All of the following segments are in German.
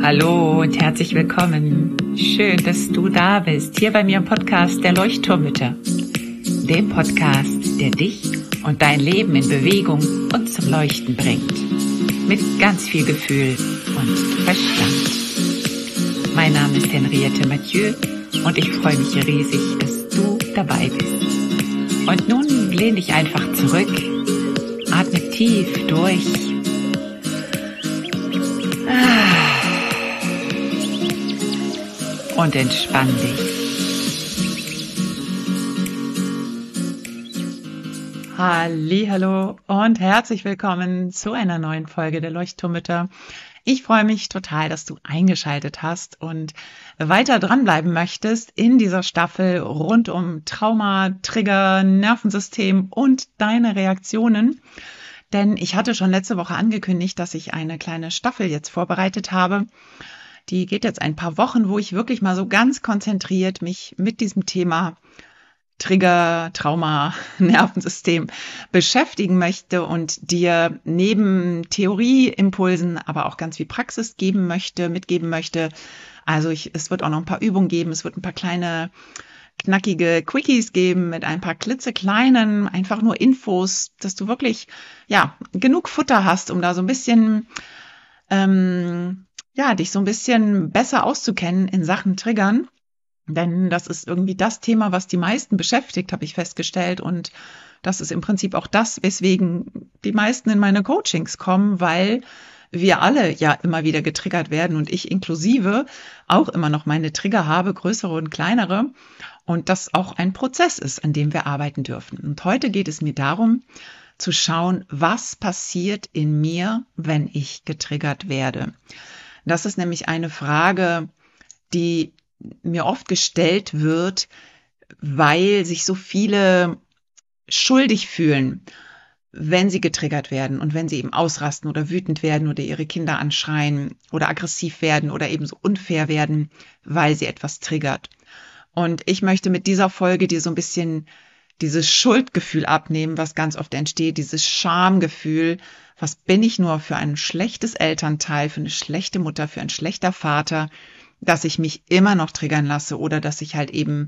Hallo und herzlich willkommen. Schön, dass du da bist, hier bei mir im Podcast der Leuchtturmmütter. Dem Podcast, der dich und dein Leben in Bewegung und zum Leuchten bringt. Mit ganz viel Gefühl und Verstand. Mein Name ist Henriette Mathieu und ich freue mich riesig, dass du dabei bist. Und nun lehn dich einfach zurück, atme tief durch. Und entspann dich. Hallihallo und herzlich willkommen zu einer neuen Folge der Leuchtturmmütter. Ich freue mich total, dass du eingeschaltet hast und weiter dranbleiben möchtest in dieser Staffel rund um Trauma, Trigger, Nervensystem und deine Reaktionen. Denn ich hatte schon letzte Woche angekündigt, dass ich eine kleine Staffel jetzt vorbereitet habe. Die geht jetzt ein paar Wochen, wo ich wirklich mal so ganz konzentriert mich mit diesem Thema Trigger, Trauma, Nervensystem beschäftigen möchte und dir neben Theorieimpulsen aber auch ganz viel Praxis mitgeben möchte. Also es wird auch noch ein paar Übungen geben, es wird ein paar kleine knackige Quickies geben mit ein paar klitzekleinen, einfach nur Infos, dass du wirklich genug Futter hast, um da so ein bisschen dich so ein bisschen besser auszukennen in Sachen Triggern. Denn das ist irgendwie das Thema, was die meisten beschäftigt, habe ich festgestellt. Und das ist im Prinzip auch das, weswegen die meisten in meine Coachings kommen, weil wir alle ja immer wieder getriggert werden und ich inklusive auch immer noch meine Trigger habe, größere und kleinere. Und das auch ein Prozess ist, an dem wir arbeiten dürfen. Und heute geht es mir darum, zu schauen, was passiert in mir, wenn ich getriggert werde. Das ist nämlich eine Frage, die mir oft gestellt wird, weil sich so viele schuldig fühlen, wenn sie getriggert werden und wenn sie eben ausrasten oder wütend werden oder ihre Kinder anschreien oder aggressiv werden oder eben so unfair werden, weil sie etwas triggert. Und ich möchte mit dieser Folge dir so ein bisschen dieses Schuldgefühl abnehmen, was ganz oft entsteht, dieses Schamgefühl. Was bin ich nur für ein schlechtes Elternteil, für eine schlechte Mutter, für ein schlechter Vater, dass ich mich immer noch triggern lasse oder dass ich halt eben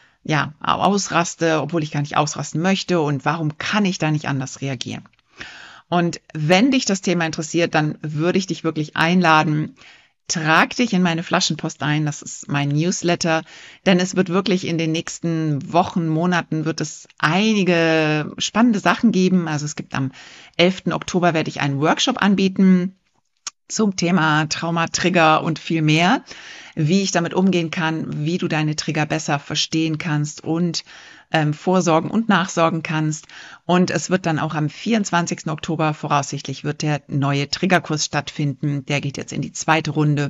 ausraste, obwohl ich gar nicht ausrasten möchte, und warum kann ich da nicht anders reagieren? Und wenn dich das Thema interessiert, dann würde ich dich wirklich einladen, trag dich in meine Flaschenpost ein, das ist mein Newsletter, denn es wird wirklich in den nächsten Wochen, Monaten wird es einige spannende Sachen geben. Also es gibt am 11. Oktober werde ich einen Workshop anbieten zum Thema Trauma, Trigger und viel mehr, wie ich damit umgehen kann, wie du deine Trigger besser verstehen kannst und vorsorgen und nachsorgen kannst. Und es wird dann auch am 24. Oktober voraussichtlich wird der neue Triggerkurs stattfinden. Der geht jetzt in die zweite Runde.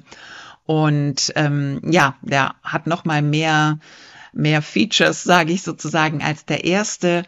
Und der hat noch mal mehr Features, sage ich sozusagen, als der erste.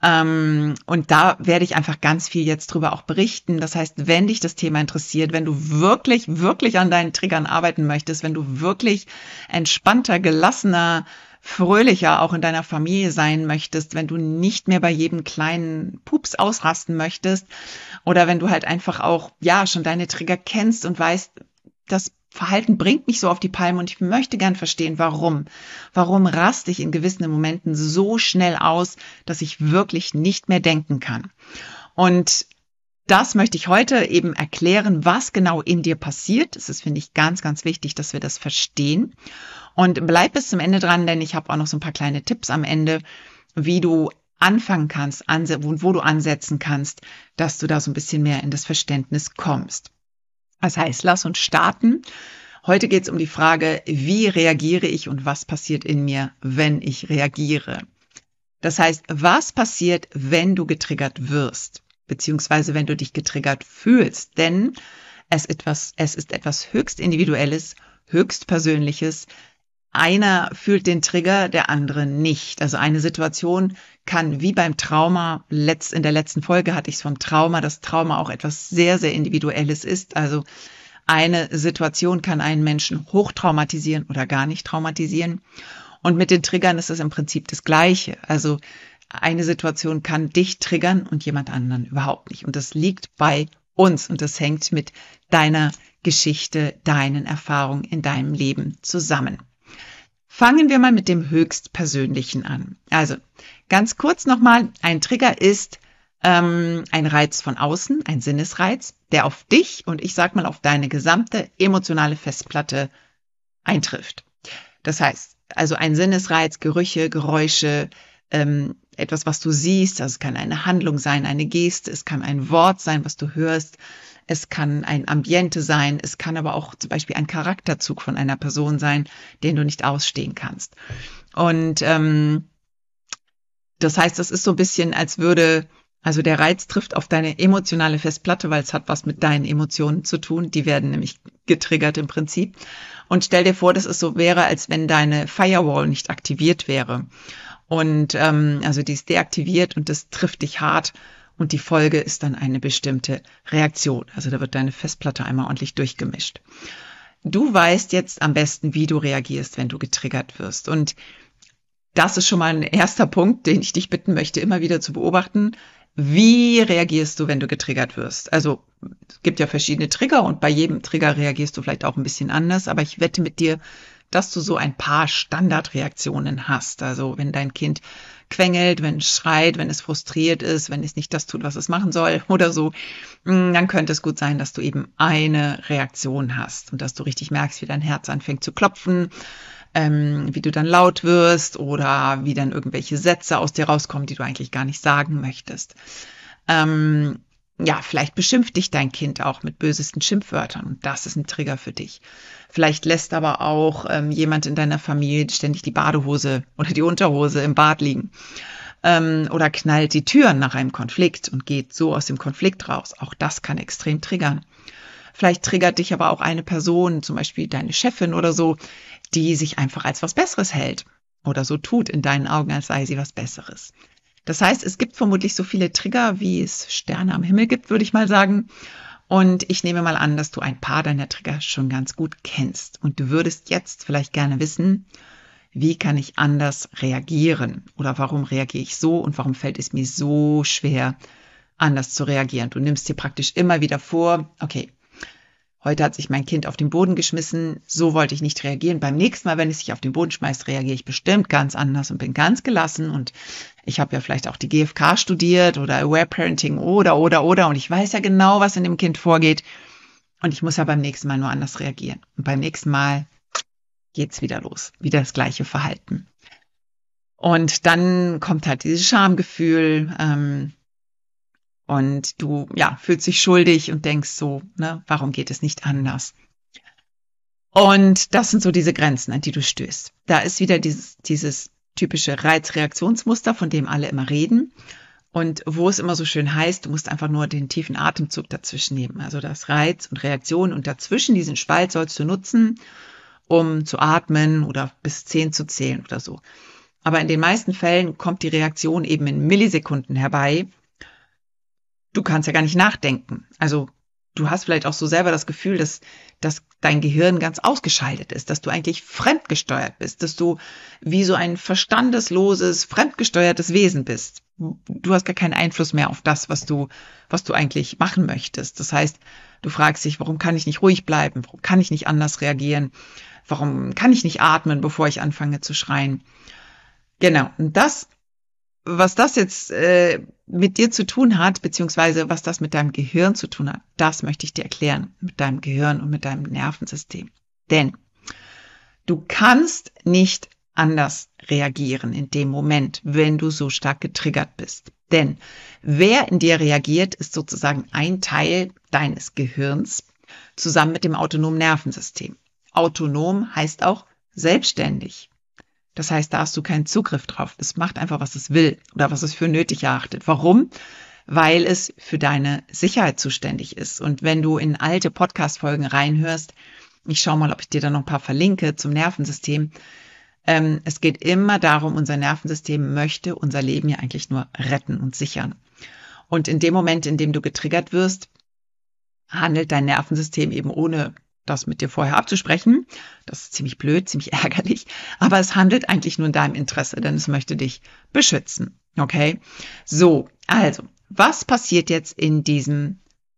Und da werde ich einfach ganz viel jetzt drüber auch berichten. Das heißt, wenn dich das Thema interessiert, wenn du wirklich, wirklich an deinen Triggern arbeiten möchtest, wenn du wirklich entspannter, gelassener, fröhlicher auch in deiner Familie sein möchtest, wenn du nicht mehr bei jedem kleinen Pups ausrasten möchtest oder wenn du halt einfach auch schon deine Trigger kennst und weißt, das Verhalten bringt mich so auf die Palme und ich möchte gern verstehen, warum. Warum raste ich in gewissen Momenten so schnell aus, dass ich wirklich nicht mehr denken kann? Und das möchte ich heute eben erklären, was genau in dir passiert. Es ist, finde ich, ganz, ganz wichtig, dass wir das verstehen. Und bleib bis zum Ende dran, denn ich habe auch noch so ein paar kleine Tipps am Ende, wie du anfangen kannst, wo du ansetzen kannst, dass du da so ein bisschen mehr in das Verständnis kommst. Das heißt, lass uns starten. Heute geht es um die Frage, wie reagiere ich und was passiert in mir, wenn ich reagiere? Das heißt, was passiert, wenn du getriggert wirst, beziehungsweise wenn du dich getriggert fühlst? Denn es ist etwas höchst Individuelles, höchst Persönliches. Einer fühlt den Trigger, der andere nicht. Also eine Situation kann wie beim Trauma, in der letzten Folge hatte ich es vom Trauma, dass Trauma auch etwas sehr, sehr Individuelles ist. Also eine Situation kann einen Menschen hochtraumatisieren oder gar nicht traumatisieren. Und mit den Triggern ist es im Prinzip das Gleiche. Also eine Situation kann dich triggern und jemand anderen überhaupt nicht. Und das liegt bei uns und das hängt mit deiner Geschichte, deinen Erfahrungen in deinem Leben zusammen. Fangen wir mal mit dem Höchstpersönlichen an. Also ganz kurz nochmal, ein Trigger ist ein Reiz von außen, ein Sinnesreiz, der auf dich und ich sag mal auf deine gesamte emotionale Festplatte eintrifft. Das heißt, also ein Sinnesreiz, Gerüche, Geräusche, etwas, was du siehst, also es kann eine Handlung sein, eine Geste, es kann ein Wort sein, was du hörst, es kann ein Ambiente sein, es kann aber auch zum Beispiel ein Charakterzug von einer Person sein, den du nicht ausstehen kannst. Und das heißt, das ist so ein bisschen, als würde, also der Reiz trifft auf deine emotionale Festplatte, weil es hat was mit deinen Emotionen zu tun. Die werden nämlich getriggert im Prinzip. Und stell dir vor, dass es so wäre, als wenn deine Firewall nicht aktiviert wäre. Und also die ist deaktiviert und das trifft dich hart. Und die Folge ist dann eine bestimmte Reaktion. Also da wird deine Festplatte einmal ordentlich durchgemischt. Du weißt jetzt am besten, wie du reagierst, wenn du getriggert wirst. Und das ist schon mal ein erster Punkt, den ich dich bitten möchte, immer wieder zu beobachten. Wie reagierst du, wenn du getriggert wirst? Also es gibt ja verschiedene Trigger und bei jedem Trigger reagierst du vielleicht auch ein bisschen anders. Aber ich wette mit dir, dass du so ein paar Standardreaktionen hast. Also wenn dein Kind quengelt, wenn es schreit, wenn es frustriert ist, wenn es nicht das tut, was es machen soll oder so, dann könnte es gut sein, dass du eben eine Reaktion hast und dass du richtig merkst, wie dein Herz anfängt zu klopfen, wie du dann laut wirst oder wie dann irgendwelche Sätze aus dir rauskommen, die du eigentlich gar nicht sagen möchtest. Ja, vielleicht beschimpft dich dein Kind auch mit bösesten Schimpfwörtern und das ist ein Trigger für dich. Vielleicht lässt aber auch jemand in deiner Familie ständig die Badehose oder die Unterhose im Bad liegen oder knallt die Türen nach einem Konflikt und geht so aus dem Konflikt raus. Auch das kann extrem triggern. Vielleicht triggert dich aber auch eine Person, zum Beispiel deine Chefin oder so, die sich einfach als was Besseres hält oder so tut in deinen Augen, als sei sie was Besseres. Das heißt, es gibt vermutlich so viele Trigger, wie es Sterne am Himmel gibt, würde ich mal sagen. Und ich nehme mal an, dass du ein paar deiner Trigger schon ganz gut kennst. Und du würdest jetzt vielleicht gerne wissen, wie kann ich anders reagieren? Oder warum reagiere ich so und warum fällt es mir so schwer, anders zu reagieren? Du nimmst dir praktisch immer wieder vor, okay, heute hat sich mein Kind auf den Boden geschmissen, so wollte ich nicht reagieren. Beim nächsten Mal, wenn es sich auf den Boden schmeißt, reagiere ich bestimmt ganz anders und bin ganz gelassen. Und ich habe ja vielleicht auch die GfK studiert oder Aware Parenting oder. Und ich weiß ja genau, was in dem Kind vorgeht. Und ich muss ja beim nächsten Mal nur anders reagieren. Und beim nächsten Mal geht's wieder los, wieder das gleiche Verhalten. Und dann kommt halt dieses Schamgefühl, und du, ja, fühlst dich schuldig und denkst so, ne, warum geht es nicht anders? Und das sind so diese Grenzen, an die du stößt. Da ist wieder dieses typische Reizreaktionsmuster, von dem alle immer reden. Und wo es immer so schön heißt, du musst einfach nur den tiefen Atemzug dazwischen nehmen. Also das Reiz und Reaktion und dazwischen diesen Spalt sollst du nutzen, um zu atmen oder bis 10 zu zählen oder so. Aber in den meisten Fällen kommt die Reaktion eben in Millisekunden herbei. Du kannst ja gar nicht nachdenken. Also du hast vielleicht auch so selber das Gefühl, dass dein Gehirn ganz ausgeschaltet ist, dass du eigentlich fremdgesteuert bist, dass du wie so ein verstandesloses, fremdgesteuertes Wesen bist. Du hast gar keinen Einfluss mehr auf das, was du eigentlich machen möchtest. Das heißt, du fragst dich, warum kann ich nicht ruhig bleiben? Warum kann ich nicht anders reagieren? Warum kann ich nicht atmen, bevor ich anfange zu schreien? Genau. Und was das jetzt mit dir zu tun hat, beziehungsweise was das mit deinem Gehirn zu tun hat, das möchte ich dir erklären, mit deinem Gehirn und mit deinem Nervensystem. Denn du kannst nicht anders reagieren in dem Moment, wenn du so stark getriggert bist. Denn wer in dir reagiert, ist sozusagen ein Teil deines Gehirns zusammen mit dem autonomen Nervensystem. Autonom heißt auch selbstständig. Das heißt, da hast du keinen Zugriff drauf. Es macht einfach, was es will oder was es für nötig erachtet. Warum? Weil es für deine Sicherheit zuständig ist. Und wenn du in alte Podcast-Folgen reinhörst, ich schaue mal, ob ich dir da noch ein paar verlinke zum Nervensystem. Es geht immer darum, unser Nervensystem möchte unser Leben ja eigentlich nur retten und sichern. Und in dem Moment, in dem du getriggert wirst, handelt dein Nervensystem eben ohne das mit dir vorher abzusprechen. Das ist ziemlich blöd, ziemlich ärgerlich. Aber es handelt eigentlich nur in deinem Interesse, denn es möchte dich beschützen. Okay? So, also, was passiert jetzt in diesem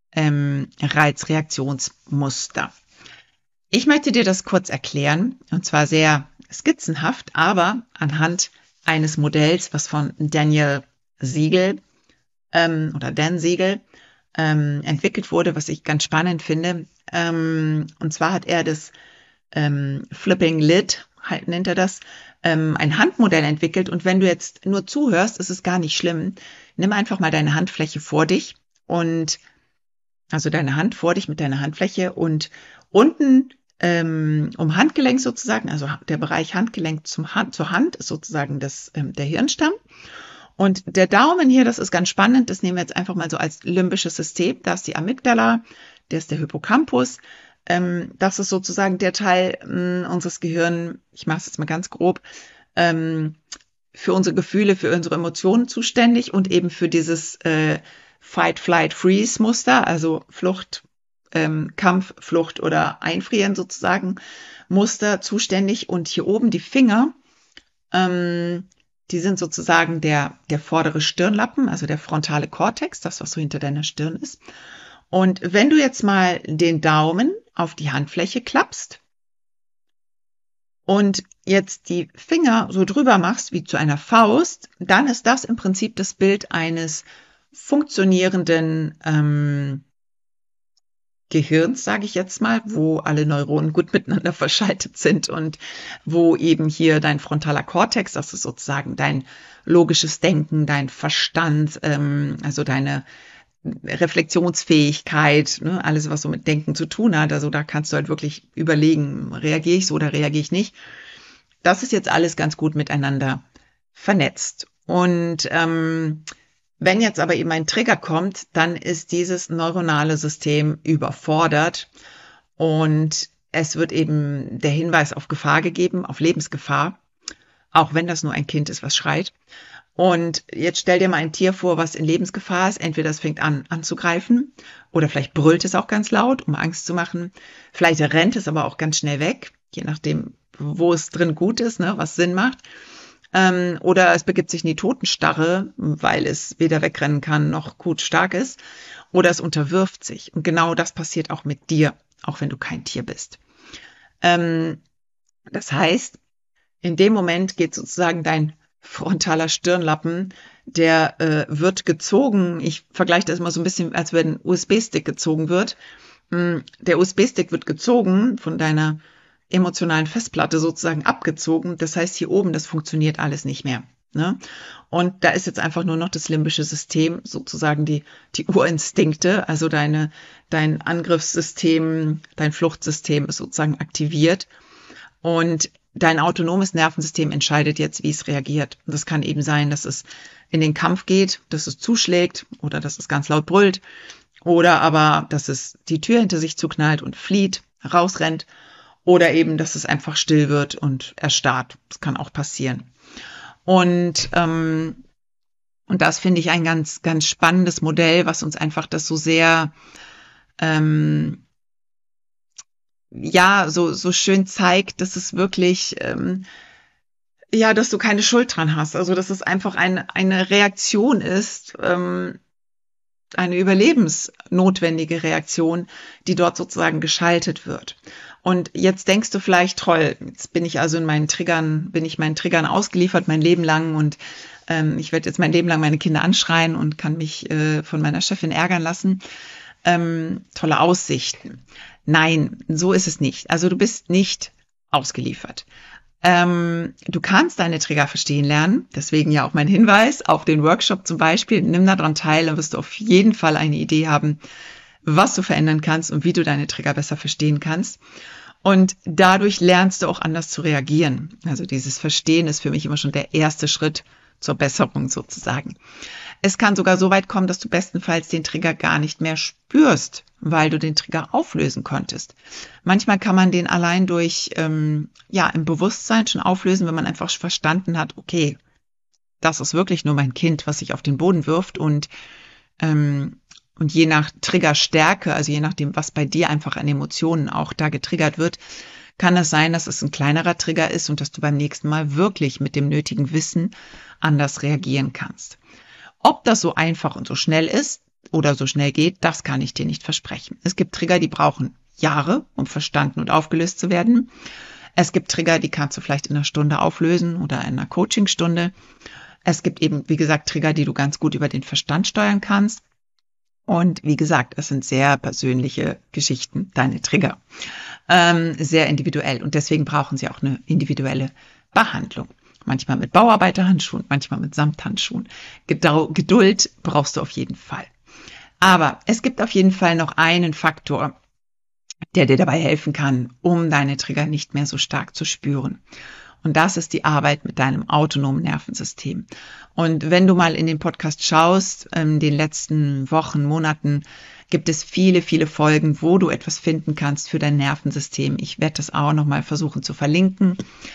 Reizreaktionsmuster. Ich möchte dir das kurz erklären, und zwar sehr skizzenhaft, aber anhand eines Modells, was von Daniel Siegel oder Dan Siegel entwickelt wurde, was ich ganz spannend finde. Und zwar hat er das Flipping Lid, nennt er das, ein Handmodell entwickelt. Und wenn du jetzt nur zuhörst, ist es gar nicht schlimm. Nimm einfach mal deine Handfläche vor dich also deine Hand vor dich mit deiner Handfläche und unten um Handgelenk sozusagen, also der Bereich Handgelenk zur Hand ist sozusagen der Hirnstamm. Und der Daumen hier, das ist ganz spannend, das nehmen wir jetzt einfach mal so als limbisches System. Da ist die Amygdala, der ist der Hippocampus. Das ist sozusagen der Teil unseres Gehirns, ich mache es jetzt mal ganz grob, für unsere Gefühle, für unsere Emotionen zuständig und eben für dieses Fight-Flight-Freeze-Muster, also Flucht, Kampf, Flucht oder Einfrieren sozusagen, Muster zuständig. Und hier oben die Finger, die sind sozusagen der vordere Stirnlappen, also der frontale Kortex, das, was so hinter deiner Stirn ist. Und wenn du jetzt mal den Daumen auf die Handfläche klappst und jetzt die Finger so drüber machst wie zu einer Faust, dann ist das im Prinzip das Bild eines funktionierenden Gehirns, sage ich jetzt mal, wo alle Neuronen gut miteinander verschaltet sind und wo eben hier dein frontaler Kortex, das ist sozusagen dein logisches Denken, dein Verstand, also deine Reflexionsfähigkeit, ne, alles, was so mit Denken zu tun hat. Also da kannst du halt wirklich überlegen, reagiere ich so oder reagiere ich nicht. Das ist jetzt alles ganz gut miteinander vernetzt. Und wenn jetzt aber eben ein Trigger kommt, dann ist dieses neuronale System überfordert und es wird eben der Hinweis auf Gefahr gegeben, auf Lebensgefahr, auch wenn das nur ein Kind ist, was schreit. Und jetzt stell dir mal ein Tier vor, was in Lebensgefahr ist. Entweder es fängt an anzugreifen oder vielleicht brüllt es auch ganz laut, um Angst zu machen. Vielleicht rennt es aber auch ganz schnell weg, je nachdem, wo es drin gut ist, ne, was Sinn macht. Oder es begibt sich in die Totenstarre, weil es weder wegrennen kann noch gut stark ist. Oder es unterwirft sich. Und genau das passiert auch mit dir, auch wenn du kein Tier bist. Das heißt, in dem Moment geht sozusagen dein frontaler Stirnlappen, der wird gezogen. Ich vergleiche das immer so ein bisschen, als wenn ein USB-Stick gezogen wird. Der USB-Stick wird gezogen von deiner emotionalen Festplatte sozusagen abgezogen. Das heißt, hier oben, das funktioniert alles nicht mehr. Ne? Und da ist jetzt einfach nur noch das limbische System, sozusagen die Urinstinkte, also dein Angriffssystem, dein Fluchtsystem ist sozusagen aktiviert. Und dein autonomes Nervensystem entscheidet jetzt, wie es reagiert. Und das kann eben sein, dass es in den Kampf geht, dass es zuschlägt oder dass es ganz laut brüllt oder aber, dass es die Tür hinter sich zuknallt und flieht, rausrennt. Oder eben, dass es einfach still wird und erstarrt. Das kann auch passieren. Und das finde ich ein ganz, ganz spannendes Modell, was uns einfach das so sehr, so schön zeigt, dass es wirklich, dass du keine Schuld dran hast. Also, dass es einfach eine Reaktion ist, eine überlebensnotwendige Reaktion, die dort sozusagen geschaltet wird. Und jetzt denkst du vielleicht, toll, jetzt bin ich also meinen Triggern ausgeliefert, mein Leben lang und ich werde jetzt mein Leben lang meine Kinder anschreien und kann mich von meiner Chefin ärgern lassen. Tolle Aussichten. Nein, so ist es nicht. Also du bist nicht ausgeliefert. Du kannst deine Trigger verstehen lernen, deswegen ja auch mein Hinweis auf den Workshop zum Beispiel. Nimm daran teil, dann wirst du auf jeden Fall eine Idee haben, was du verändern kannst und wie du deine Trigger besser verstehen kannst. Und dadurch lernst du auch anders zu reagieren. Also dieses Verstehen ist für mich immer schon der erste Schritt zur Besserung sozusagen. Es kann sogar so weit kommen, dass du bestenfalls den Trigger gar nicht mehr spürst, weil du den Trigger auflösen konntest. Manchmal kann man den allein durch im Bewusstsein schon auflösen, wenn man einfach verstanden hat, okay, das ist wirklich nur mein Kind, was sich auf den Boden wirft und je nach Triggerstärke, also je nachdem, was bei dir einfach an Emotionen auch da getriggert wird, kann es sein, dass es ein kleinerer Trigger ist und dass du beim nächsten Mal wirklich mit dem nötigen Wissen anders reagieren kannst. Ob das so einfach und so schnell ist, oder so schnell geht, das kann ich dir nicht versprechen. Es gibt Trigger, die brauchen Jahre, um verstanden und aufgelöst zu werden. Es gibt Trigger, die kannst du vielleicht in einer Stunde auflösen oder in einer Coachingstunde. Es gibt eben, wie gesagt, Trigger, die du ganz gut über den Verstand steuern kannst. Und wie gesagt, es sind sehr persönliche Geschichten, deine Trigger. Sehr individuell. Und deswegen brauchen sie auch eine individuelle Behandlung. Manchmal mit Bauarbeiterhandschuhen, manchmal mit Samthandschuhen. Geduld brauchst du auf jeden Fall. Aber es gibt auf jeden Fall noch einen Faktor, der dir dabei helfen kann, um deine Trigger nicht mehr so stark zu spüren. Und das ist die Arbeit mit deinem autonomen Nervensystem. Und wenn du mal in den Podcast schaust, in den letzten Wochen, Monaten, gibt es viele, viele Folgen, wo du etwas finden kannst für dein Nervensystem. Ich werde das auch nochmal versuchen zu verlinken.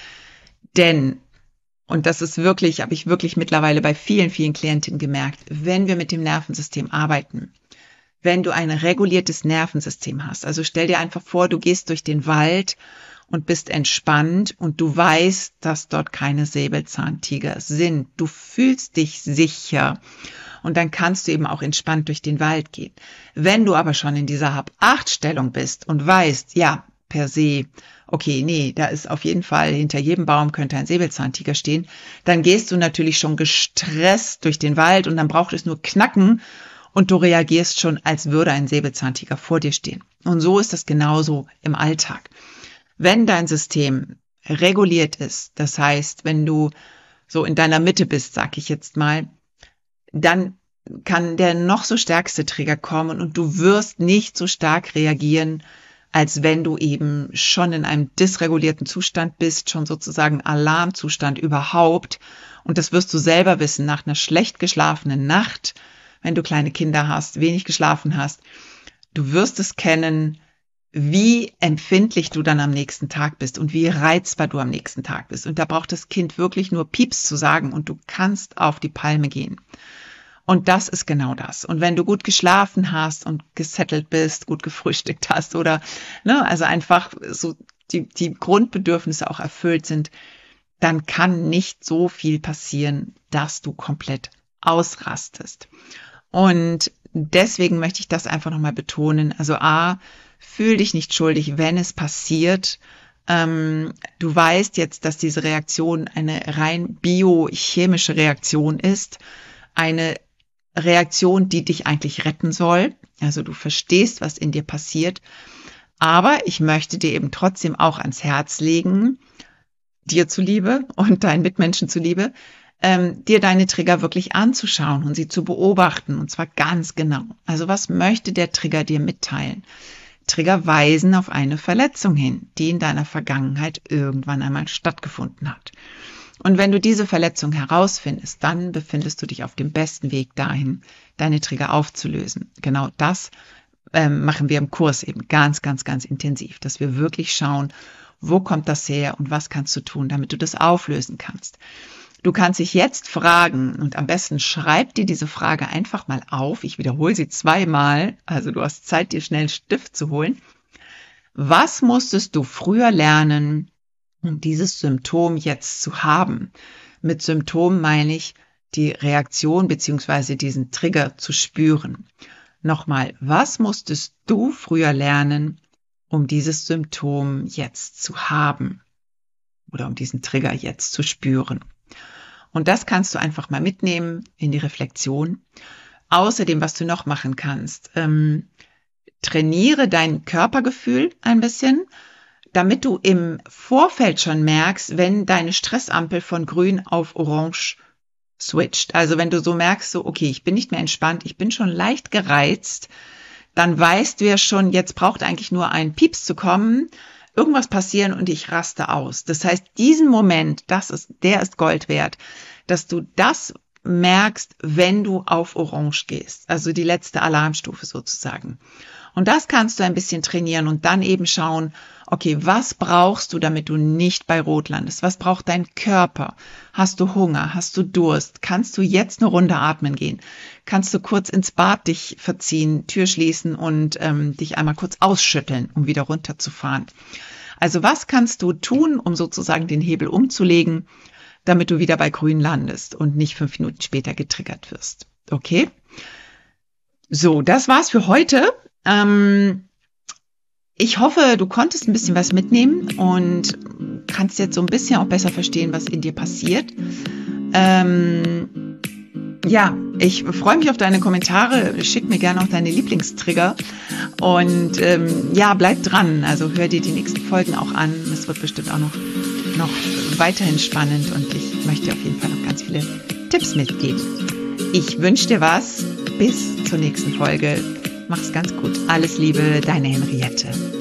Denn, und das ist wirklich, habe ich wirklich mittlerweile bei vielen, vielen Klientinnen gemerkt, wenn wir mit dem Nervensystem arbeiten, wenn du ein reguliertes Nervensystem hast, also stell dir einfach vor, du gehst durch den Wald und bist entspannt und du weißt, dass dort keine Säbelzahntiger sind. Du fühlst dich sicher und dann kannst du eben auch entspannt durch den Wald gehen. Wenn du aber schon in dieser Hab-Acht-Stellung bist und weißt, ja, per se, okay, nee, da ist auf jeden Fall hinter jedem Baum könnte ein Säbelzahntiger stehen, dann gehst du natürlich schon gestresst durch den Wald und dann braucht es nur knacken und du reagierst schon, als würde ein Säbelzahntiger vor dir stehen. Und so ist das genauso im Alltag. Wenn dein System reguliert ist, das heißt, wenn du so in deiner Mitte bist, sag ich jetzt mal, dann kann der noch so stärkste Trigger kommen und du wirst nicht so stark reagieren, als wenn du eben schon in einem dysregulierten Zustand bist, schon sozusagen Alarmzustand überhaupt. Und das wirst du selber wissen nach einer schlecht geschlafenen Nacht, wenn du kleine Kinder hast, wenig geschlafen hast. Du wirst es kennen, wie empfindlich du dann am nächsten Tag bist und wie reizbar du am nächsten Tag bist. Und da braucht das Kind wirklich nur Pieps zu sagen und du kannst auf die Palme gehen. Und das ist genau das. Und wenn du gut geschlafen hast und gesettelt bist, gut gefrühstückt hast oder, also einfach so die Grundbedürfnisse auch erfüllt sind, dann kann nicht so viel passieren, dass du komplett ausrastest. Und deswegen möchte ich das einfach nochmal betonen. Also fühl dich nicht schuldig, wenn es passiert. Du weißt jetzt, dass diese Reaktion eine rein biochemische Reaktion ist. Eine Reaktion, die dich eigentlich retten soll. Also du verstehst, was in dir passiert. Aber ich möchte dir eben trotzdem auch ans Herz legen, dir zuliebe und deinen Mitmenschen zuliebe, dir deine Trigger wirklich anzuschauen und sie zu beobachten, und zwar ganz genau. Also was möchte der Trigger dir mitteilen? Trigger weisen auf eine Verletzung hin, die in deiner Vergangenheit irgendwann einmal stattgefunden hat. Und wenn du diese Verletzung herausfindest, dann befindest du dich auf dem besten Weg dahin, deine Trigger aufzulösen. Genau das machen wir im Kurs eben ganz, ganz, ganz intensiv, dass wir wirklich schauen, wo kommt das her und was kannst du tun, damit du das auflösen kannst. Du kannst dich jetzt fragen und am besten schreib dir diese Frage einfach mal auf. Ich wiederhole sie 2-mal, also du hast Zeit, dir schnell einen Stift zu holen. Was musstest du früher lernen, um dieses Symptom jetzt zu haben? Mit Symptom meine ich die Reaktion bzw. diesen Trigger zu spüren. Nochmal, was musstest du früher lernen, um dieses Symptom jetzt zu haben? Oder um diesen Trigger jetzt zu spüren? Und das kannst du einfach mal mitnehmen in die Reflexion. Außerdem, was du noch machen kannst, trainiere dein Körpergefühl ein bisschen, damit du im Vorfeld schon merkst, wenn deine Stressampel von grün auf orange switcht. Also wenn du so merkst, so okay, ich bin nicht mehr entspannt, ich bin schon leicht gereizt, dann weißt du ja schon, jetzt braucht eigentlich nur ein Pieps zu kommen, irgendwas passieren und ich raste aus. Das heißt, diesen Moment, der ist Gold wert, dass du das merkst, wenn du auf Orange gehst, also die letzte Alarmstufe sozusagen. Und das kannst du ein bisschen trainieren und dann eben schauen, okay, was brauchst du, damit du nicht bei Rot landest? Was braucht dein Körper? Hast du Hunger? Hast du Durst? Kannst du jetzt eine Runde atmen gehen? Kannst du kurz ins Bad dich verziehen, Tür schließen und dich einmal kurz ausschütteln, um wieder runterzufahren? Also was kannst du tun, um sozusagen den Hebel umzulegen, damit du wieder bei Grün landest und nicht 5 Minuten später getriggert wirst? Okay? So, das war's für heute. Ich hoffe, du konntest ein bisschen was mitnehmen und kannst jetzt so ein bisschen auch besser verstehen, was in dir passiert. Ja, ich freue mich auf deine Kommentare. Schick mir gerne auch deine Lieblingstrigger. Und ja, bleib dran. Also hör dir die nächsten Folgen auch an. Es wird bestimmt auch noch weiterhin spannend und ich möchte dir auf jeden Fall noch ganz viele Tipps mitgeben. Ich wünsche dir was. Bis zur nächsten Folge. Mach's ganz gut. Alles Liebe, deine Henriette.